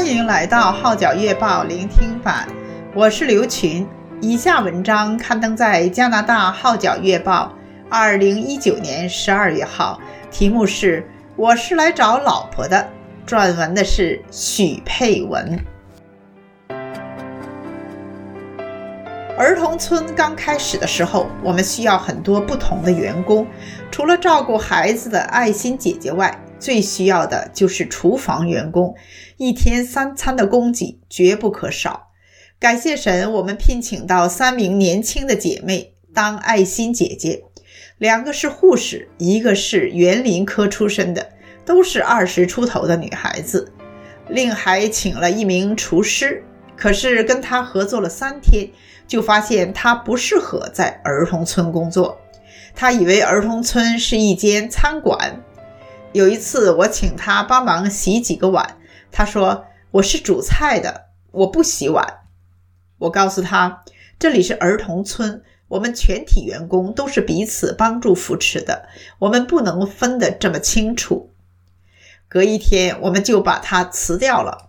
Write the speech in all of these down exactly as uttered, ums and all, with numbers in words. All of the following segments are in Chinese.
欢迎来到号角月报聆听版，我是刘群。以下文章刊登在加拿大号角月报二零一九年十二月号，题目是我是来找老婆的，撰文的是许佩文。儿童村刚开始的时候，我们需要很多不同的员工，除了照顾孩子的爱心姐姐外，最需要的就是厨房员工，一天三餐的供给绝不可少。感谢神，我们聘请到三名年轻的姐妹当爱心姐姐，两个是护士，一个是园林科出身的，都是二十出头的女孩子。另还请了一名厨师，可是跟他合作了三天，就发现他不适合在儿童村工作。他以为儿童村是一间餐馆。有一次我请他帮忙洗几个碗，他说我是煮菜的，我不洗碗。我告诉他，这里是儿童村，我们全体员工都是彼此帮助扶持的，我们不能分得这么清楚。隔一天我们就把他辞掉了。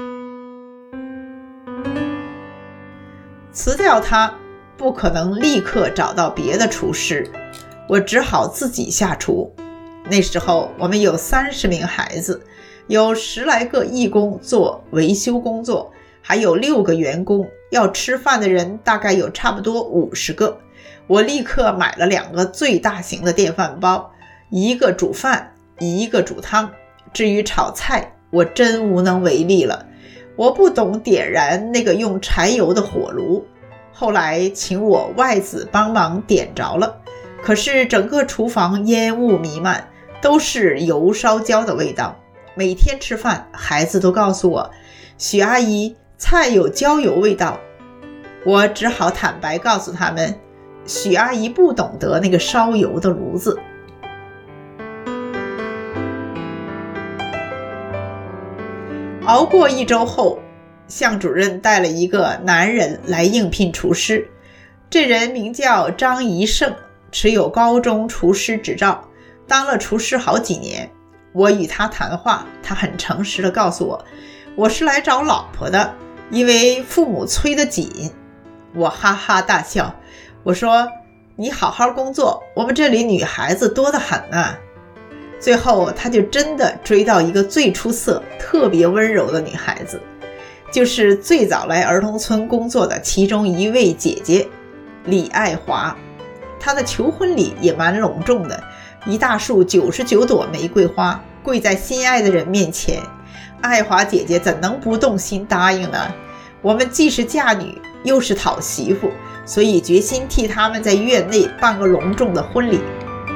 辞掉他不可能立刻找到别的厨师，我只好自己下厨。那时候我们有三十名孩子，有十来个义工做维修工作，还有六个员工，要吃饭的人大概有差不多五十个。我立刻买了两个最大型的电饭煲，一个煮饭，一个煮汤。至于炒菜，我真无能为力了，我不懂点燃那个用柴油的火炉。后来请我外子帮忙点着了，可是整个厨房烟雾弥漫，都是油烧焦的味道。每天吃饭，孩子都告诉我，许阿姨，菜有焦油味道。我只好坦白告诉他们，许阿姨不懂得那个烧油的炉子。熬过一周后，向主任带了一个男人来应聘厨师，这人名叫张怡胜，持有高中厨师执照，当了厨师好几年。我与他谈话，他很诚实地告诉我，我是来找老婆的，因为父母催得紧。我哈哈大笑，我说你好好工作，我们这里女孩子多得很啊。最后他就真的追到一个最出色特别温柔的女孩子，就是最早来儿童村工作的其中一位姐姐李爱华。她的求婚礼也蛮隆重的，一大束九十九朵玫瑰花跪在心爱的人面前，爱华姐姐怎能不动心答应呢？我们既是嫁女又是讨媳妇，所以决心替他们在院内办个隆重的婚礼。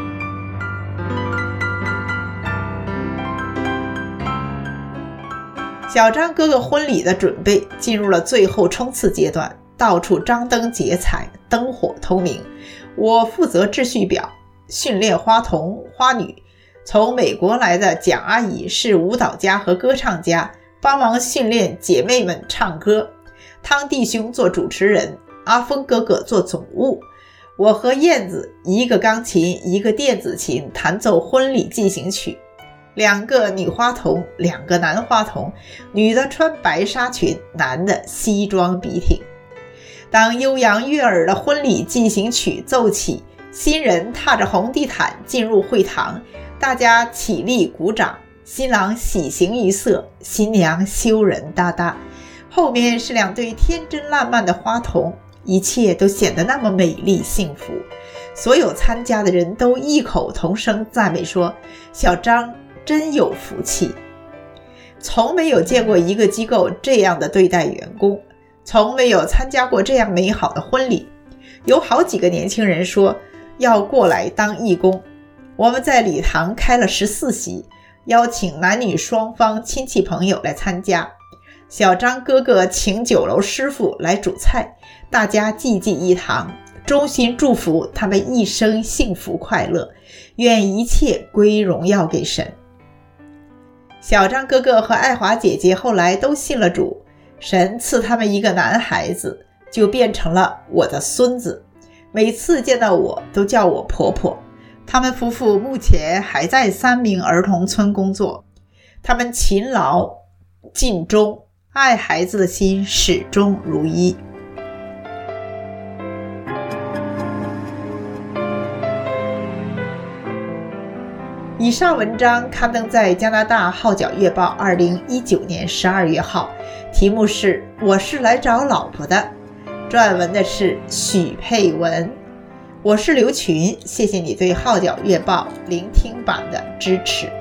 小张哥哥婚礼的准备进入了最后冲刺阶段，到处张灯结彩，灯火通明。我负责秩序表，训练花童花女。从美国来的蒋阿姨是舞蹈家和歌唱家，帮忙训练姐妹们唱歌。汤弟兄做主持人，阿峰哥哥做总务。我和燕子一个钢琴一个电子琴弹奏婚礼进行曲。两个女花童，两个男花童，女的穿白纱裙，男的西装笔挺。当悠扬悦耳的婚礼进行曲奏起，新人踏着红地毯进入会堂，大家起立鼓掌，新郎喜形于色，新娘羞人答答。后面是两对天真烂漫的花童，一切都显得那么美丽幸福。所有参加的人都异口同声赞美说，小张真有福气。从没有见过一个机构这样的对待员工，从没有参加过这样美好的婚礼。有好几个年轻人说要过来当义工。我们在礼堂开了十四席，邀请男女双方亲戚朋友来参加。小张哥哥请酒楼师傅来煮菜，大家济济一堂，衷心祝福他们一生幸福快乐，愿一切归荣耀给神。小张哥哥和爱华姐姐后来都信了主，神赐他们一个男孩子，就变成了我的孙子。每次见到我都叫我婆婆。他们夫妇目前还在三明儿童村工作，他们勤劳尽忠，爱孩子的心始终如一。以上文章刊登在加拿大号角月报二零一九年十二月号，题目是我是来找老婆的，撰文的是许佩文。我是刘群，谢谢你对号角月报聆听版的支持。